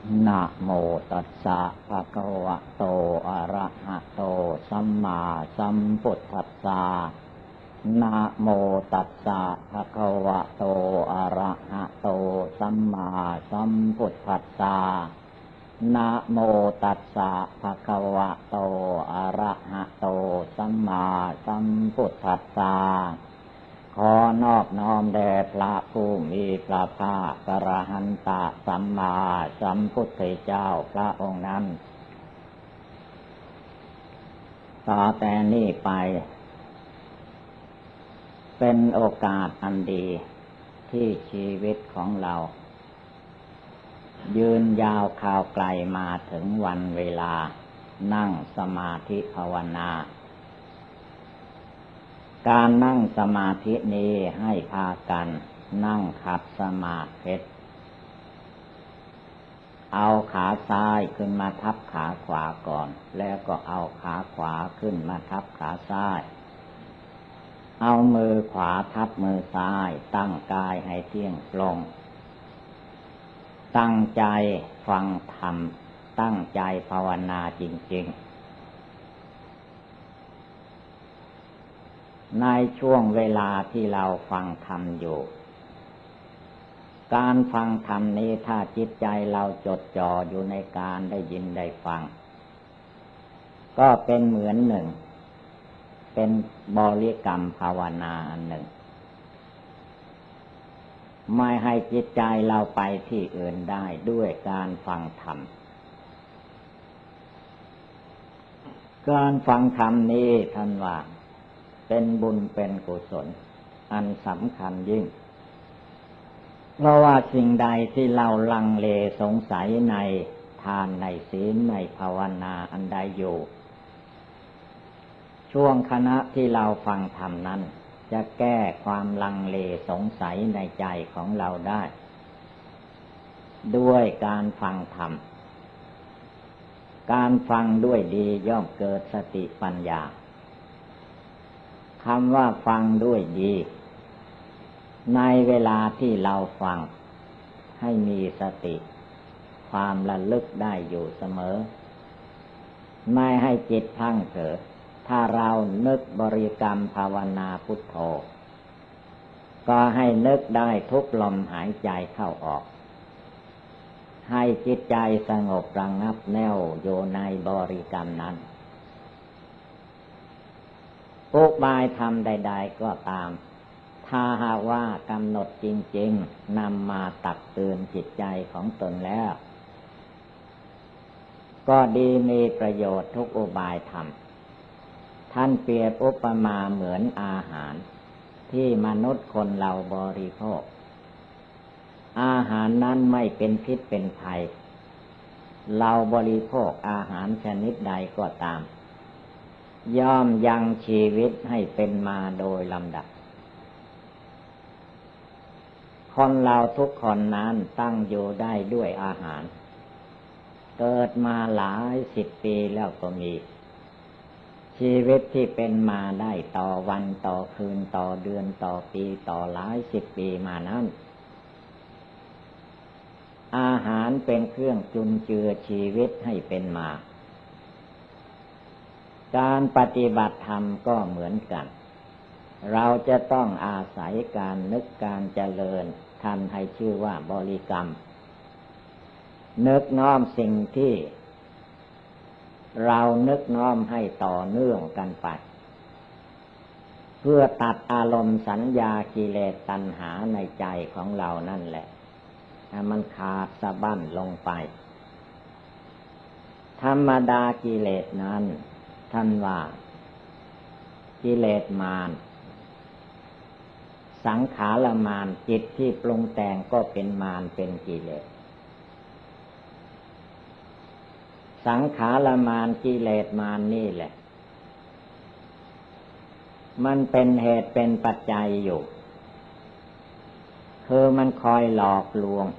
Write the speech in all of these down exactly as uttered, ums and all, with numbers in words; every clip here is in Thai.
นะโมตัสสะภะคะวะโตอะระหะโตสัมมาสัมพุทธัสสะนะโมตัสสะภะคะวะโตอะระหะโตสัมมาสัมพุทธัสสะนะโมตัสสะภะคะวะโตอะระหะโตสัมมาสัมพุทธัสสะขอนอบน้อมแด่พระผู้มีพระภาคอรหันตสัมมาสัมพุทธเจ้าพระองค์นั้นต่อแต่นี้ไปเป็นโอกาสอันดีที่ชีวิตของเรายืนยาวข่าวไกลมาถึงวันเวลานั่งสมาธิภาวนาการนั่งสมาธินี้ให้พากันนั่งขัดสมาธิเอาขาซ้ายขึ้นมาทับขาขวาก่อนแล้วก็เอาขาขวาขึ้นมาทับขาซ้ายเอามือขวาทับมือซ้ายตั้งกายให้เที่ยงตรงตั้งใจฟังธรรมตั้งใจภาวนาจริงๆในช่วงเวลาที่เราฟังธรรมอยู่การฟังธรรมนี้ถ้าจิตใจเราจดจ่ออยู่ในการได้ยินได้ฟังก็เป็นเหมือนหนึ่งเป็นบริกรรมภาวนาอันหนึ่งไม่ให้จิตใจเราไปที่อื่นได้ด้วยการฟังธรรมการฟังธรรมนี้ท่านว่าเป็นบุญเป็นกุศลอันสำคัญยิ่งเพราะว่าสิ่งใดที่เราลังเลสงสัยในทานในศีลในภาวนาอันใดอยู่ช่วงขณะที่เราฟังธรรมนั้นจะแก้ความลังเลสงสัยในใจของเราได้ด้วยการฟังธรรมการฟังด้วยดีย่อมเกิดสติปัญญาคำว่าฟังด้วยดีในเวลาที่เราฟังให้มีสติความระลึกได้อยู่เสมอไม่ให้จิตพลั้งเผลอถ้าเรานึกบริกรรมภาวนาพุทโธก็ให้นึกได้ทุกลมหายใจเข้าออกให้จิตใจสงบระงับแน่วอยู่ในบริกรรมนั้นอุบายธรรมใดๆก็ตามถ้าหากว่ากำหนดจริงๆนำมาตักเตือนจิตใจของตนแล้วก็ดีมีประโยชน์ทุกอุบายธรรมท่านเปรียบอุปมาเหมือนอาหารที่มนุษย์คนเราบริโภคอาหารนั้นไม่เป็นพิษเป็นภัยเราบริโภคอาหารชนิดใดก็ตามย่อมยังชีวิตให้เป็นมาโดยลำดับคนเราทุกคนนั้นตั้งอยู่ได้ด้วยอาหารเกิดมาหลายสิบปีแล้วก็มีชีวิตที่เป็นมาได้ต่อวันต่อคืนต่อเดือนต่อปีต่อหลายสิบปีมานั้นอาหารเป็นเครื่องจุนเจือชีวิตให้เป็นมาการปฏิบัติธรรมก็เหมือนกันเราจะต้องอาศัยการนึกการเจริญท่านให้ชื่อว่าบริกรรมนึกน้อมสิ่งที่เรานึกน้อมให้ต่อเนื่องกันไปเพื่อตัดอารมณ์สัญญากิเลสตัณหาในใจของเรานั่นแหละให้มันขาดสะบั้นลงไปธรรมดากิเลสนั้นท่านว่ากิเลสมารสังขารมารจิตที่ปรุงแต่งก็เป็นมารเป็นกิเลสสังขารมารกิเลสมารนี่แหละมันเป็นเหตุเป็นปัจจัยอยู่คือมันคอยหลอกลวง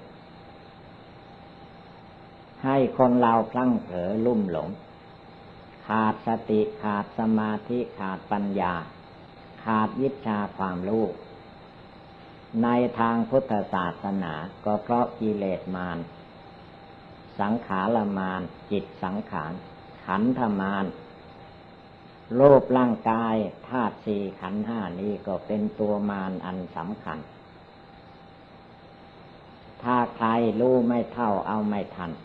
ให้คนเราพลั้งเผลอลุ่มหลงขาดสติขาดสมาธิขาดปัญญาขาดวิชาความรู้ในทางพุทธศาสนาก็เพราะกิเลสมาร สสังขารมารจิตสังขารขันธมารรูปร่างกายธาตุสี่ขันธ์ห้านี้ก็เป็นตัวมารอันสำคัญถ้าใครรู้ไม่เท่าเอาไม่ทัน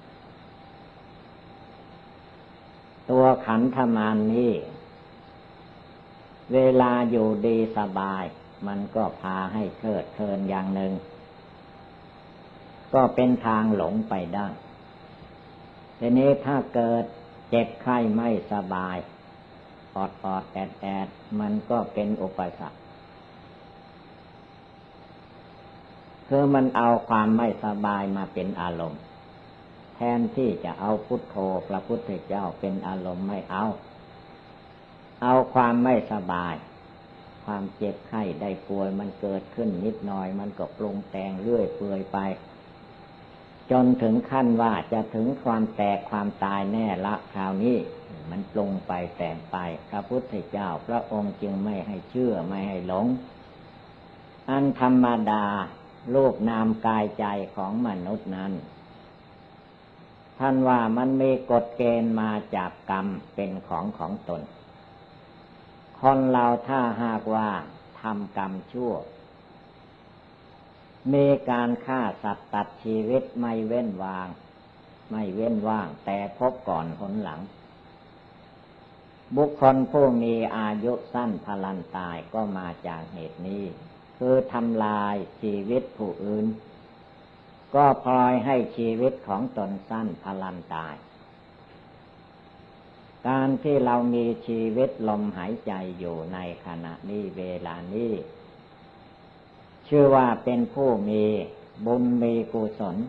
ตัวขันธมารนี้เวลาอยู่ดีสบายมันก็พาให้เพลิดเพลินอย่างหนึ่งก็เป็นทางหลงไปได้ทีนี้ถ้าเกิดเจ็บไข้ไม่สบายปอดปอดแอดแอดมันก็เป็นอุปสรรคคือมันเอาความไม่สบายมาเป็นอารมณ์แทนที่จะเอาพุทโธพระพุทธเจ้าเป็นอารมณ์ไม่เอาเอาความไม่สบายความเจ็บไข้ได้ป่วยมันเกิดขึ้นนิดหน่อยมันก็ปรุงแต่งเรื่อยเปื่อยไปจนถึงขั้นว่าจะถึงความแตกความตายแน่ละคราวนี้มันปรุงไปแต่งไปพระพุทธเจ้าพระองค์จึงไม่ให้เชื่อไม่ให้หลงอันธรรมดารูปนามกายใจของมนุษย์นั้นท่านว่ามันมีกฎเกณฑ์มาจากกรรมเป็นของของตนคนเราถ้าหากว่าทำกรรมชั่วมีการฆ่าสัตว์ตัดชีวิตไม่เว้นวางไม่เว้นว่างแต่พบก่อนหนหลังบุคคลผู้มีอายุสั้นพลันตายก็มาจากเหตุนี้คือทำลายชีวิตผู้อื่นก็พลอยให้ชีวิตของตนสั้นพลันตายการที่เรามีชีวิตลมหายใจอยู่ในขณะนี้เวลานี้ชื่อว่าเป็นผู้มีบุญมีกุศล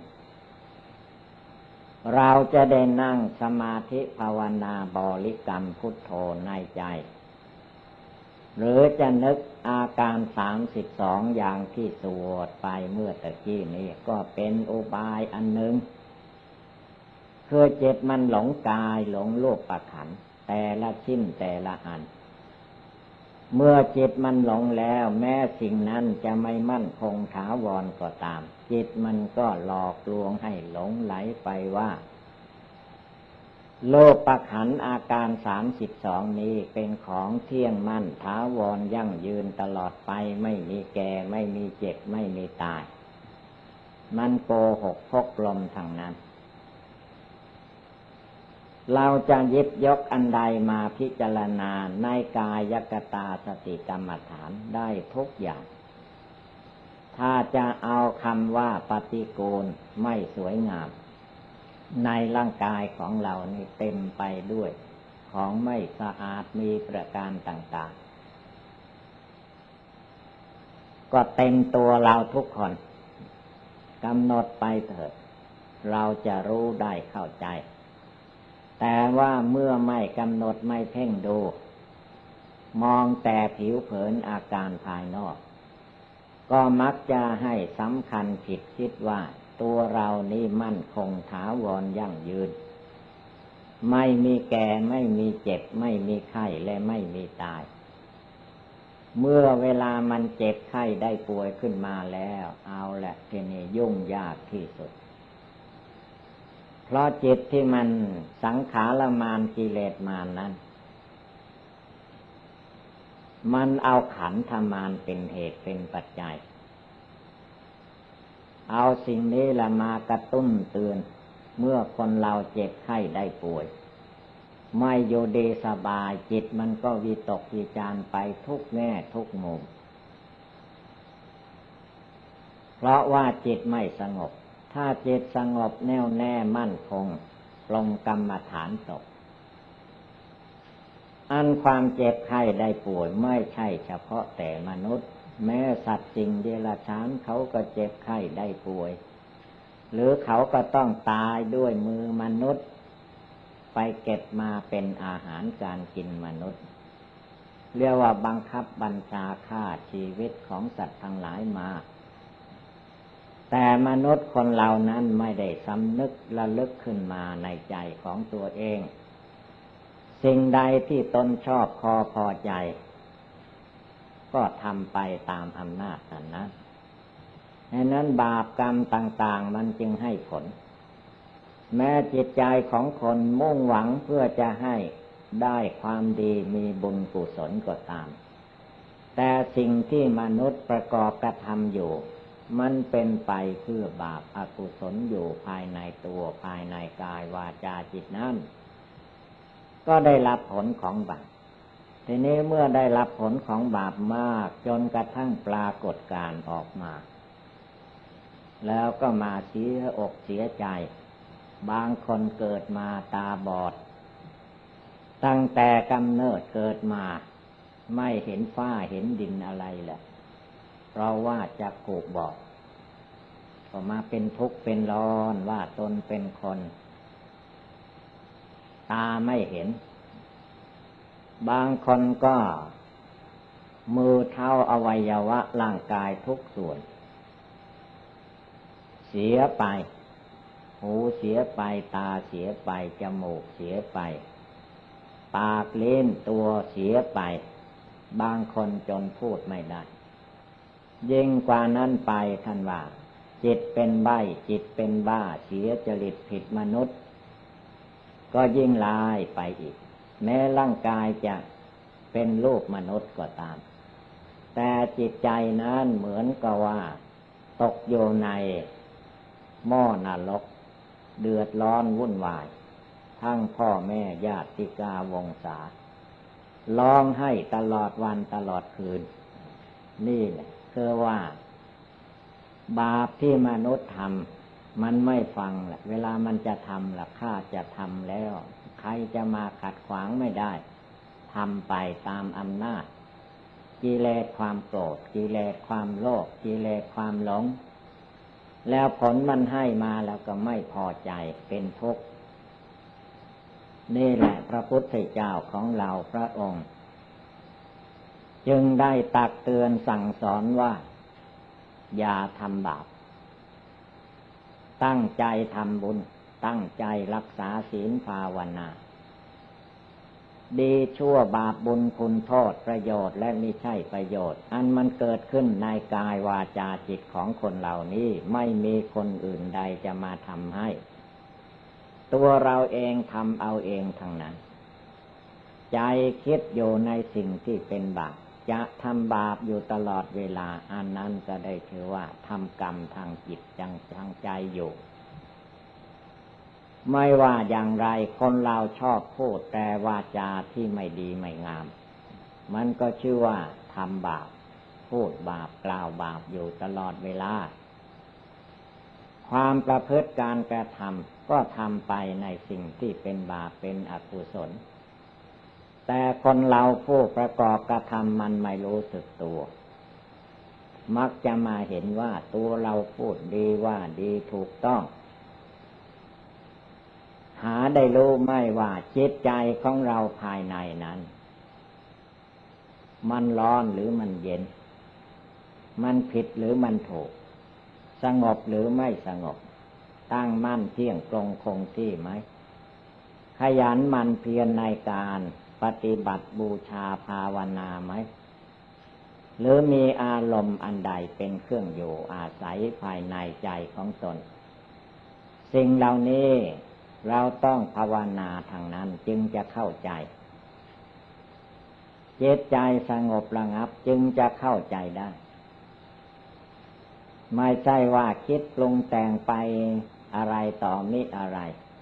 เราจะได้นั่งสมาธิภาวนาบริกรรมพุทโธในใจหรือจะนึกอาการสามสิบสองอย่างที่สวดไปเมื่อตะกี้นี้ก็เป็นอุบายอันหนึ่งคือจิตมันหลงกายหลงรูปขันธ์แต่ละชิ้นแต่ละอันเมื่อจิตมันหลงแล้วแม้สิ่งนั้นจะไม่มั่นคงถาวรก็ตามจิตมันก็หลอกลวงให้หลงไหลไปว่าโลกขันธ์อาการสามสิบสองนี้เป็นของเที่ยงมั่นถาวรยั่งยืนตลอดไปไม่มีแก่ไม่มีเจ็บไม่มีตายมันโกหกพกลมทางนั้นเราจะหยิบยกอันใดมาพิจารณาในกายกตาสติกรรมฐานได้ทุกอย่างถ้าจะเอาคำว่าปฏิกูลไม่สวยงามในร่างกายของเรานี่เต็มไปด้วยของไม่สะอาดมีประการต่างๆก็เต็มตัวเราทุกคนกำหนดไปเถิดเราจะรู้ได้เข้าใจแต่ว่าเมื่อไม่กำหนดไม่เพ่งดูมองแต่ผิวเผินอาการภายนอกก็มักจะให้สำคัญผิดคิดว่าตัวเรานี่มั่นคงถาวรยั่งยืนไม่มีแก่ไม่มีเจ็บไม่มีไข้และไม่มีตายเมื่อเวลามันเจ็บไข้ได้ป่วยขึ้นมาแล้วเอาละทีนี้ยุ่งยากที่สุดเพราะจิตที่มันสังขารมารกิเลสมารนั้นมันเอาขันธมารเป็นเหตุเป็นปัจจัยเอาสิ่งนี้ละมากระตุ้นเตือนเมื่อคนเราเจ็บไข้ได้ป่วยไม่อยู่ดีสบายจิตมันก็วิตกวิจารไปทุกแง่ทุกมุมเพราะว่าจิตไม่สงบถ้าจิตสงบแน่วแน่มั่นคงปรงกรรมฐานตกอันความเจ็บไข้ได้ป่วยไม่ใช่เฉพาะแต่มนุษย์แม้สัตว์จริงเดรัจฉานเขาก็เจ็บไข้ได้ป่วยหรือเขาก็ต้องตายด้วยมือมนุษย์ไปเก็บมาเป็นอาหารการกินมนุษย์เรียกว่าบังคับบัญชาฆ่าชีวิตของสัตว์ทั้งหลายมาแต่มนุษย์คนเหล่านั้นไม่ได้สำนึกระลึกขึ้นมาในใจของตัวเองสิ่งใดที่ตนชอบพอพอใจก็ทำไปตามอำนาจนั้นดังนั้นบาปกรรมต่างๆมันจึงให้ผลแม้จิตใจของคนมุ่งหวังเพื่อจะให้ได้ความดีมีบุญกุศลก็ตามแต่สิ่งที่มนุษย์ประกอบกระทำอยู่มันเป็นไปเพื่อบาปอกุศลอยู่ภายในตัวภายในกายวาจาจิตนั้นก็ได้รับผลของบาปทีนี้เมื่อได้รับผลของบาปมากจนกระทั่งปรากฏการออกมาแล้วก็มาเสียอกเสียใจบางคนเกิดมาตาบอดตั้งแต่กำเนิดเกิดมาไม่เห็นฟ้าเห็นดินอะไรแหละเพราะว่าจักขุบอดก็มาเป็นทุกข์เป็นร้อนว่าตนเป็นคนตาไม่เห็นบางคนก็มือเท้าอวัยวะร่างกายทุกส่วนเสียไปหูเสียไปตาเสียไปจมูกเสียไปปากเล่นตัวเสียไปบางคนจนพูดไม่ได้ยิ่งกว่านั้นไปท่านว่าจิตเป็นใบ้จิตเป็นบ้าเสียจริตผิดมนุษย์ก็ยิ่งลายไปอีกแม้ร่างกายจะเป็นรูปมนุษย์ก็ตามแต่จิตใจนั้นเหมือนกับว่าตกอยู่ในหม้อนรกเดือดร้อนวุ่นวายทั้งพ่อแม่ญาติกาวงศาร้องให้ตลอดวันตลอดคืนนี่แหละคือว่าบาปที่มนุษย์ทำมันไม่ฟังแหละเวลามันจะทำล่ะข้าจะทำแล้วใครจะมาขัดขวางไม่ได้ทำไปตามอำนาจกิเลสความโกรธกิเลสความโลภกิเลสความหลงแล้วผลมันให้มาแล้วก็ไม่พอใจเป็นทุกข์นี่แหละพระพุทธเจ้าของเราพระองค์จึงได้ตักเตือนสั่งสอนว่าอย่าทำบาปตั้งใจทำบุญตั้งใจรักษาศีลภาวนาดีชั่วบาปบุญคุณโทษประโยชน์และไม่ใช่ประโยชน์อันมันเกิดขึ้นในกายวาจาจิตของคนเหล่านี้ไม่มีคนอื่นใดจะมาทำให้ตัวเราเองทำเอาเองทั้งนั้นใจคิดอยู่ในสิ่งที่เป็นบาปจะทำบาปอยู่ตลอดเวลาอันนั้นก็ได้ถือว่าทำกรรมทางจิตจังทางใจอยู่ไม่ว่าอย่างไรคนเราชอบพูดแต่วาจาที่ไม่ดีไม่งามมันก็ชื่อว่าทำบาปพูดบาปกล่าวบาปอยู่ตลอดเวลาความประพฤติการกระทำก็ทำไปในสิ่งที่เป็นบาปเป็นอกุศลแต่คนเราผู้ประกอบกระทำมันไม่รู้สึกตัวมักจะมาเห็นว่าตัวเราพูดดีว่าดีถูกต้องหาได้รู้ไม่ว่าจิตใจของเราภายในนั้นมันร้อนหรือมันเย็นมันผิดหรือมันถูกสงบหรือไม่สงบตั้งมั่นเที่ยงตรงคงที่ไหมขยันหมั่นเพียรในการปฏิบัติบูชาภาวนาไหมหรือมีอารมณ์อันใดเป็นเครื่องอยู่อาศัยภายในใจของตนสิ่งเหล่านี้เราต้องภาวนาทางนั้นจึงจะเข้าใจจิตใจสงบระงับจึงจะเข้าใจได้ไม่ใช่ว่าคิดปรุงแต่งไปอะไรต่อมิอะไร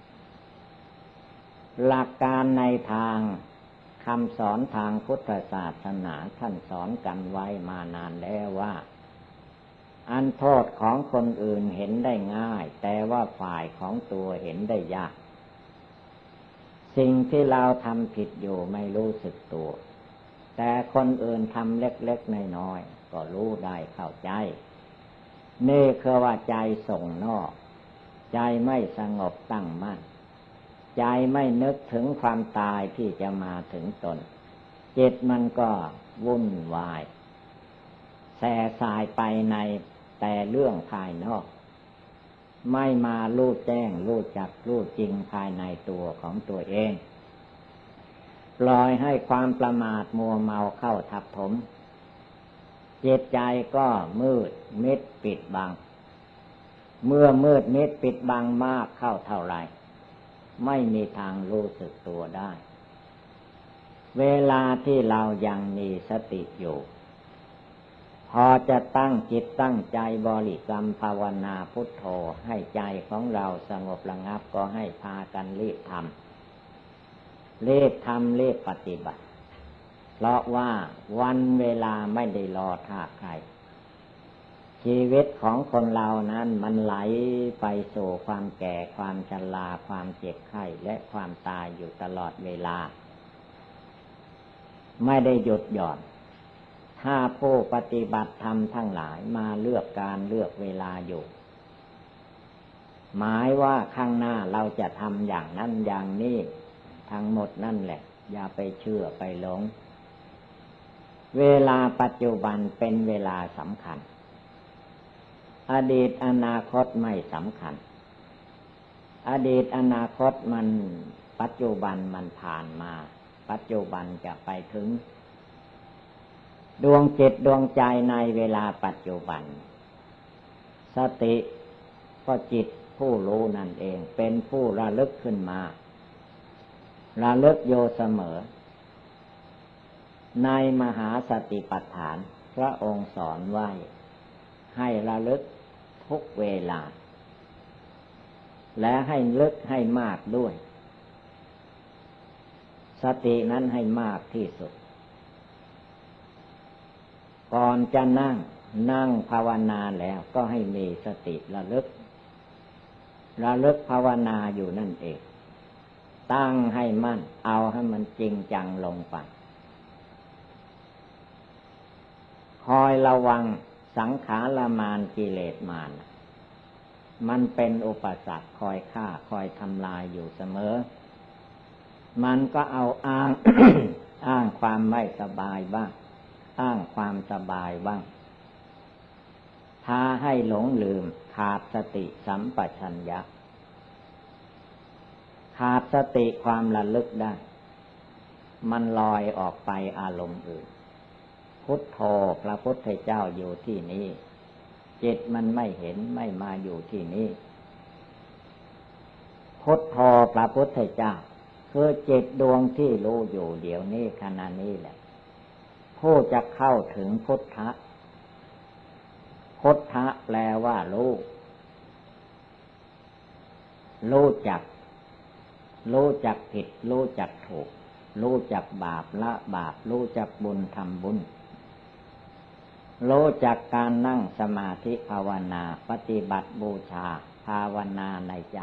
หลักการในทางคำสอนทางพุทธศาสนาท่านสอนกันไว้มานานแล้วว่าอันโทษของคนอื่นเห็นได้ง่ายแต่ว่าฝ่ายของตัวเห็นได้ยากสิ่งที่เราทำผิดอยู่ไม่รู้สึกตัวแต่คนอื่นทำเล็กๆน้อยๆก็รู้ได้เข้าใจนี่คือว่าใจส่งนอกใจไม่สงบตั้งมั่นใจไม่นึกถึงความตายที่จะมาถึงตนจิตมันก็วุ่นวายแส่สายไปในแต่เรื่องภายนอกไม่มารู้แจ้งรู้จักรู้จริงภายในตัวของตัวเองปล่อยให้ความประมาทมัวเมาเข้าทับถมจิตใจก็มืดมิดปิดบังเมื่อมืดมิดปิดบังมากเข้าเท่าไรไม่มีทางรู้สึกตัวได้เวลาที่เรายังมีสติอยู่พอจะตั้งจิตตั้งใจบริกรรมภาวนาพุทโธให้ใจของเราสงบระงับก็ให้พากันรีบทำรีบทำรีบปฏิบัติเพราะว่าวันเวลาไม่ได้รอท่าใครชีวิตของคนเรานั้นมันไหลไปสู่ความแก่ความชราความเจ็บไข้และความตายอยู่ตลอดเวลาไม่ได้หยุดหย่อนถ้าผู้ปฏิบัติธรรมทั้งหลายมาเลือกการเลือกเวลาอยู่หมายว่าข้างหน้าเราจะทำอย่างนั้นอย่างนี้ทั้งหมดนั่นแหละอย่าไปเชื่อไปหลงเวลาปัจจุบันเป็นเวลาสำคัญอดีตอนาคตไม่สำคัญอดีตอนาคตมันปัจจุบันมันผ่านมาปัจจุบันจะไปถึงดวงจิตดวงใจในเวลาปัจจุบันสติก็จิตผู้รู้นั่นเองเป็นผู้ระลึกขึ้นมาระลึกอยู่เสมอในมหาสติปัฏฐานพระองค์สอนไว้ให้ระลึกทุกเวลาและให้ลึกให้มากด้วยสตินั้นให้มากที่สุดก่อนจะนั่งนั่งภาวนาแล้วก็ให้มีสติระลึกระลึกภาวนาอยู่นั่นเองตั้งให้มั่นเอาให้มันจริงจังลงไปคอยระวังสังขารมารกิเลสมารมันเป็นอุปสรรคคอยฆ่าคอยทำลายอยู่เสมอมันก็เอาอ้าง อ้างความไม่สบายบ้างอ้างความสบายบ้างพาให้หลงลืมขาดสติสัมปชัญญะขาดสติความระลึกได้มันลอยออกไปอารมณ์อื่นพุทโธพระพุทธเจ้าอยู่ที่นี้จิตมันไม่เห็นไม่มาอยู่ที่นี้พุทโธพระพุทธเจ้าคือจิตดวงที่รู้อยู่เดี๋ยวนี้ขณะนี้แหละผู้จะเข้าถึงพุทธะพุทธะแปลว่ารู้รู้จักรู้จักผิดรู้จักถูกรู้จักบาปละบาปรู้จักบุญทำบุญรู้จักการนั่งสมาธิภาวนาปฏิบัติบูชาภาวนาในใจ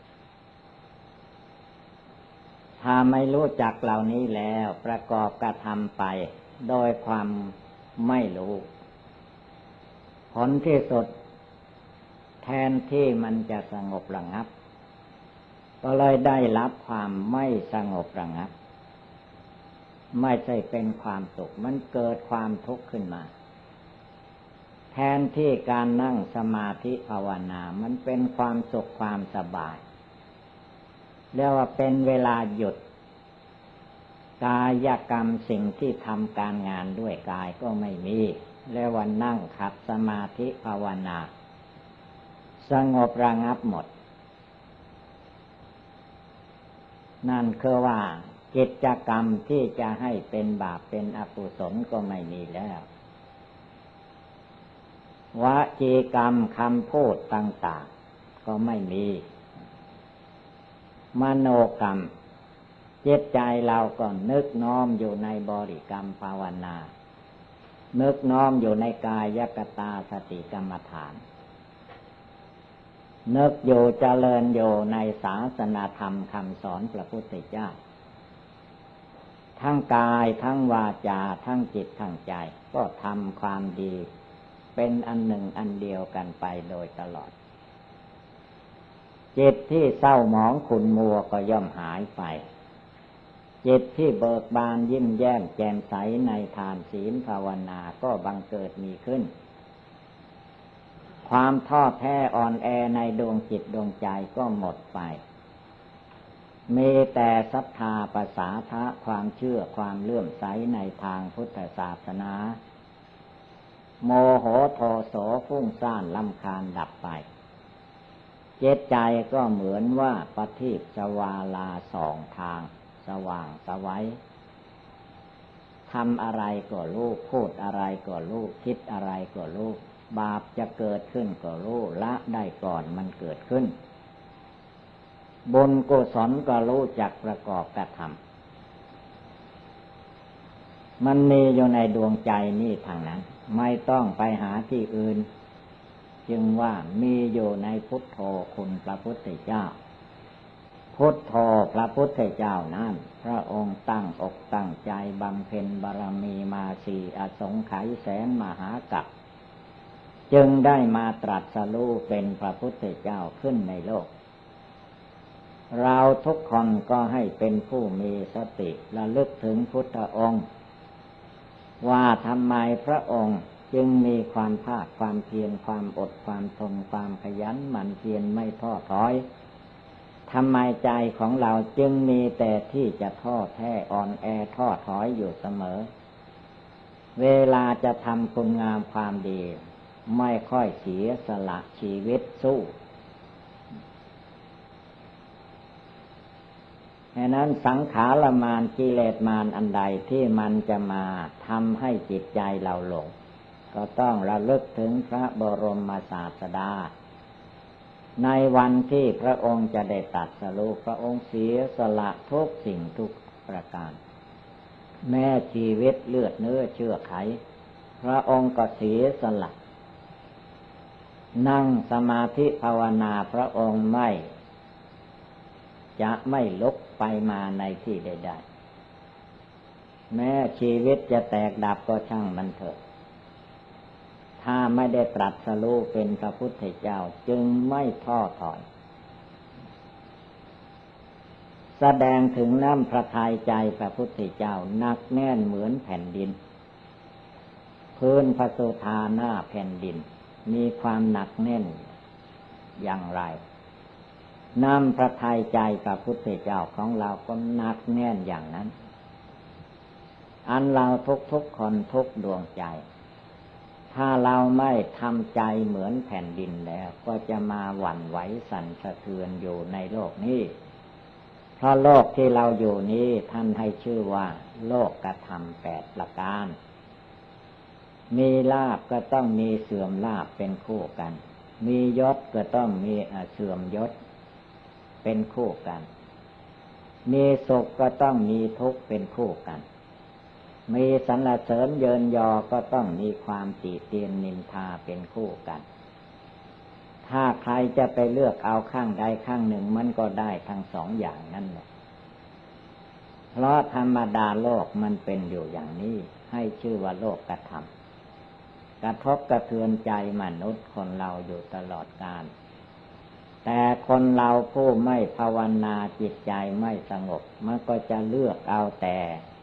ถ้าไม่รู้จักเหล่านี้แล้วประกอบกระทำไปโดยความไม่รู้ผลที่สุดแทนที่มันจะสงบระงับก็เลยได้รับความไม่สงบระงับไม่ใช่เป็นความสุขมันเกิดความทุกข์ขึ้นมาแทนที่การนั่งสมาธิภาวนามันเป็นความสุขความสบายเรียกว่าเป็นเวลาหยุดกายกรรมสิ่งที่ทำการงานด้วยกายก็ไม่มีเรียกว่านั่งขัดสมาธิภาวนาสงบระงับหมดนั่นคือว่ากิจกรรมที่จะให้เป็นบาปเป็นอกุศลก็ไม่มีแล้ววจีกรรมคำพูดต่างๆก็ไม่มีมโนกรรมจิตใจเราก็นึกน้อมอยู่ในบริกรรมภาวนานึกน้อมอยู่ในกายกตาสติกรรมฐานนึกอยู่เจริญอยู่ในศาสนาธรรมคำสอนพระพุทธเจ้าทั้งกายทั้งวาจาทั้งจิตทั้งใจก็ทำความดีเป็นอันหนึ่งอันเดียวกันไปโดยตลอดจิตที่เศร้าหมองขุ่นมัวก็ย่อมหายไปจิตที่เบิกบานยิ้มแย้มแจ่มใสในทานศีลภาวนาก็บังเกิดมีขึ้นความท้อแท้อ่อนแอในดวงจิตดวงใจก็หมดไปมีแต่ศรัทธาประสาทะความเชื่อความเลื่อมใสในทางพุทธศาสนาโมโหโทโสฟุ้งซ่านรำคาญดับไปเจตใจก็เหมือนว่าประทีปสวาลาสองทางสว่างสวัยทำอะไรก็รู้พูดอะไรก็รู้คิดอะไรก็รู้บาปจะเกิดขึ้นก็รู้ละได้ก่อนมันเกิดขึ้นบุญกุศลก็รู้จักประกอบกระทำมันมีอยู่ในดวงใจนี่ทางนั้นไม่ต้องไปหาที่อื่นจึงว่ามีอยู่ในพุทโธคุณพระพุทธเจ้าพุทโธพระพุทธเจ้านั้นพระองค์ตั้งอกตั้งใจบำเพ็ญบารมีมาสี่อสงไขยแสนมหากัปจึงได้มาตรัสรู้เป็นพระพุทธเจ้าขึ้นในโลกเราทุกคนก็ให้เป็นผู้มีสติระลึกถึงพุทธองค์ว่าทำไมพระองค์จึงมีความภาคความเพียรความอดความทนความขยันหมั่นเพียรไม่ท้อถอยทำไมใจของเราจึงมีแต่ที่จะท้อแท้อ่อนแอท้อถอยอยู่เสมอเวลาจะทำคุณงามความดีไม่ค่อยเสียสละชีวิตสู้ฉะนั้นสังขารมารกิเลสมารอันใดที่มันจะมาทำให้จิตใจเราหลงก็ต้องระลึกถึงพระบรมศาสดาในวันที่พระองค์จะได้ตรัสรู้พระองค์เสียสละทุกสิ่งทุกประการแม้ชีวิตเลือดเนื้อเชื้อไขพระองค์ก็เสียสละนั่งสมาธิภาวนาพระองค์ไม่จะไม่ลุกไปมาในที่ใดๆแม้ชีวิตจะแตกดับก็ช่างมันเถอะถ้าไม่ได้ตรัสรู้เป็นพระพุทธเจ้าจึงไม่ท้อถอยแสดงถึงน้ำพระทัยใจพระพุทธเจ้าหนักแน่นเหมือนแผ่นดินพื้นพระสุธาหน้าแผ่นดินมีความหนักแน่นอย่างไรน้ำพระทัยใจพระพุทธเจ้าของเราก็หนักแน่นอย่างนั้นอันเราทุกๆคนทุกดวงใจถ้าเราไม่ทำใจเหมือนแผ่นดินแล้วก็จะมาหวั่นไหวสั่นสะเทือนอยู่ในโลกนี้เพราะโลกที่เราอยู่นี้ท่านให้ชื่อว่าโลกกธรรมแปดประการมีลาภก็ต้องมีเสื่อมลาภเป็นคู่กันมียศก็ต้องมีเสื่อมยศเป็นคู่กันมีสุขก็ต้องมีทุกข์เป็นคู่กันมีสรรเสริญเยินยอก็ต้องมีความติเตียนนินทาเป็นคู่กันถ้าใครจะไปเลือกเอาข้างใดข้างหนึ่งมันก็ได้ทั้งสองอย่างนั่นแหละเพราะธรรมดาโลกมันเป็นอยู่อย่างนี้ให้ชื่อว่าโลกกธรรมกระทบกระเทือนใจมนุษย์คนเราอยู่ตลอดกาลแต่คนเราผู้ไม่ภาวนาจิตใจไม่สงบมันก็จะเลือกเอาแต่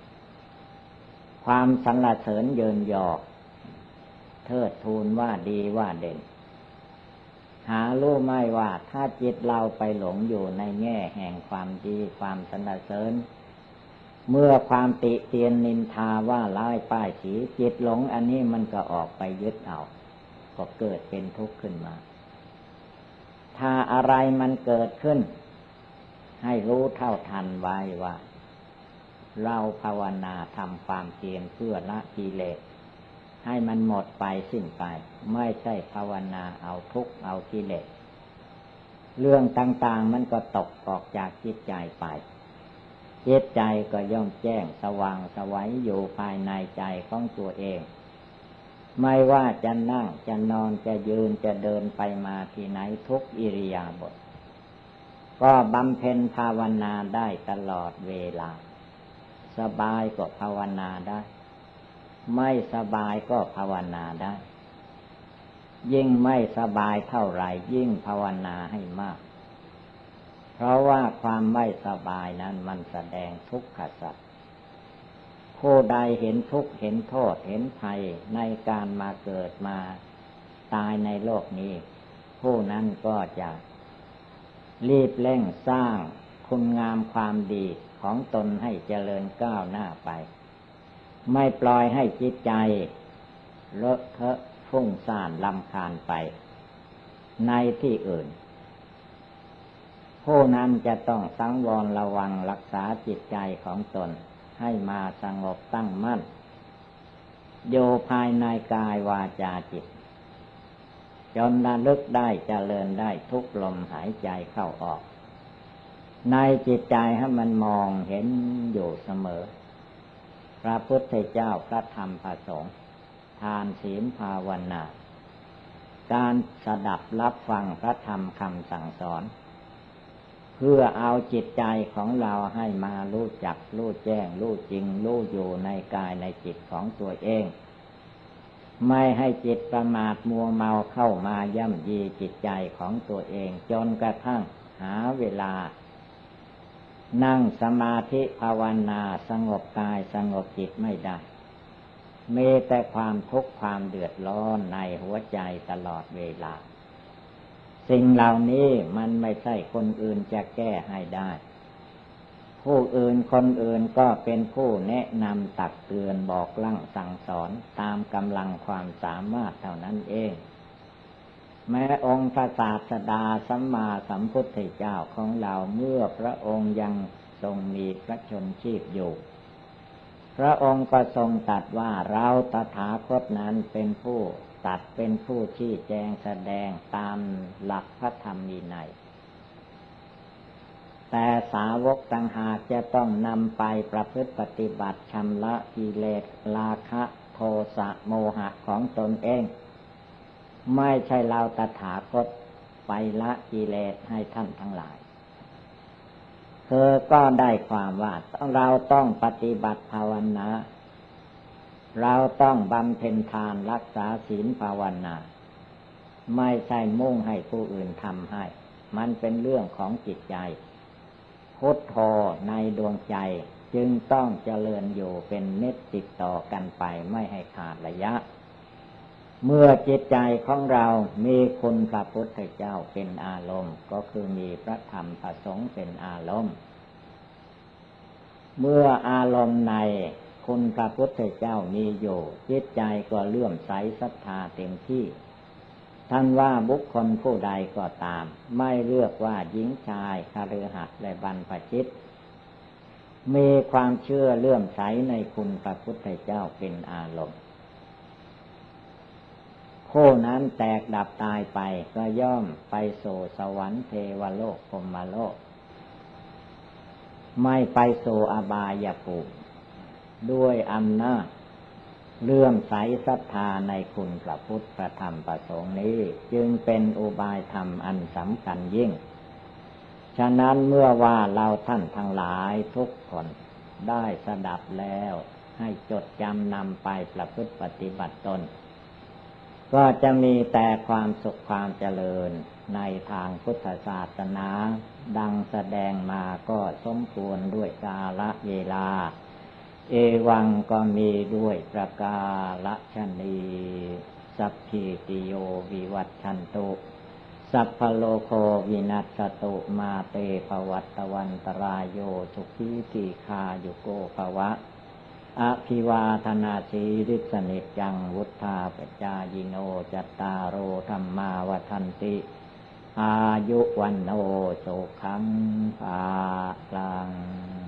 ความสรรเสริญเยินยอเทิดทูนว่าดีว่าเด่นหารู้ไม่ว่าถ้าจิตเราไปหลงอยู่ในแง่แห่งความดีความสรรเสริญเมื่อความติเตียนนินทาว่าร้ายป้ายสีจิตหลงอันนี้มันก็ออกไปยึดเอาก็เกิดเป็นทุกข์ขึ้นมาถ้าอะไรมันเกิดขึ้นให้รู้เท่าทันไว้ว่าเราภาวนาทำความเพียรเพื่อละกิเลสให้มันหมดไปสิ้นไปไม่ใช่ภาวนาเอาทุกข์เอากิเลสเรื่องต่างๆมันก็ตกออกจากจิตใจไปจิตใจก็ย่อมแจ้งสว่างไสวอยู่ภายในใจของตัวเองไม่ว่าจะนั่งจะนอนจะยืนจะเดินไปมาที่ไหนทุกอิริยาบถก็บำเพ็ญภาวนาได้ตลอดเวลาสบายก็ภาวนาได้ไม่สบายก็ภาวนาได้ยิ่งไม่สบายเท่าไหร่ยิ่งภาวนาให้มากเพราะว่าความไม่สบายนั้นมันแสดงทุกขสัจผู้ใดเห็นทุกข์เห็นโทษเห็นภัยในการมาเกิดมาตายในโลกนี้ผู้นั้นก็จะรีบเร่งสร้างคุณงามความดีของตนให้เจริญก้าวหน้าไปไม่ปล่อยให้จิตใจเลอะเทอะฟุ้งซ่านรำคาญไปในที่อื่นผู้นั้นจะต้องสังวรระวังรักษาจิตใจของตนให้มาสงบตั้งมั่นโยภายในกายวาจาจิตจนระลึกได้เจริญได้ทุกลมหายใจเข้าออกในจิตใจให้มันมองเห็นอยู่เสมอพระพุทธเจ้าพระธรรมพระสงฆ์ทานศีลภาวนาการสดับรับฟังพระธรรมคำสั่งสอนเพื่อเอาจิตใจของเราให้มารู้จักรู้แจ้งรู้จริงรู้อยู่ในกายในจิตของตัวเองไม่ให้จิตประมาทมัวเมาเข้ามาย่ำยีจิตใจของตัวเองจนกระทั่งหาเวลานั่งสมาธิภาวนาสงบกายสงบจิตไม่ได้มีแต่ความทุกข์ความเดือดร้อนในหัวใจตลอดเวลาสิ่งเหล่านี้มันไม่ใช่คนอื่นจะแก้ให้ได้ผู้อื่นคนอื่นก็เป็นผู้แนะนำตักเตือนบอกลั่งสั่งสอนตามกำลังความสามารถเท่านั้นเองแม้องค์พระศาสดาสัมมาสัมพุทธเจ้าของเราเมื่อพระองค์ยังทรงมีพระชนชีพอยู่พระองค์ก็ทรงตรัสว่าเราตถาคตนั้นเป็นผู้ตรัสเป็นผู้ชี้แจงแสดงตามหลักพระธรรมวินัยแต่สาวกต่างหากจะต้องนำไปประพฤติปฏิบัติชำระกิเลสราคะโทสะโมหะของตนเองไม่ใช่เราตถาคตไปละกิเลสให้ท่านทั้งหลายเธอก็ได้ความว่าเราต้องปฏิบัติภาวนาเราต้องบำเพ็ญทานรักษาศีลภาวนาไม่ใช่มุ่งให้ผู้อื่นทำให้มันเป็นเรื่องของจิตใจพุทโธในดวงใจจึงต้องเจริญอยู่เป็นเน็ตติดต่อกันไปไม่ให้ขาดระยะเมื่อจิตใจของเรามีคุณพระพุทธเจ้าเป็นอารมณ์ก็คือมีพระธรรมพระสงฆ์เป็นอารมณ์เมื่ออารมณ์ในคุณพระพุทธเจ้ามีอยู่จิตใจก็เลื่อมใสศรัทธาเต็มที่ท่านว่าบุคคลผู้ใดก็ตามไม่เลือกว่าหญิงชายคฤหัสถ์และบรรพชิตมีความเชื่อเลื่อมใสในคุณพระพุทธเจ้าเป็นอารมณ์ผู้นั้นแตกดับตายไปก็ย่อมไปสู่สวรรค์เทวโลกพรหมโลกไม่ไปสู่อบายภูมิด้วยอำนาจเลื่อมใสศรัทธาในคุณพระพุทธพระธรรมพระสงฆ์นี้จึงเป็นอุบายธรรมอันสำคัญยิ่งฉะนั้นเมื่อว่าเราท่านทั้งหลายทุกคนได้สดับแล้วให้จดจำนำไปประพฤติปฏิบัติตนก็จะมีแต่ความสุขความเจริญในทางพุทธศาสนาดังแสดงมาก็สมควรด้วยกาลเวลาเอวังก็มีด้วยประกาศนีสัพพิติโยวิวัชชันตุสัพพโลโควินัสสตุมาเตภวัตวันตรายโยสุขีทีคายุโกภวะอภิวาทนาสีริสนิจังวุธาปจายโนจัตตารโอธรรมาวทันติอายุวันโนสุขังภาลัง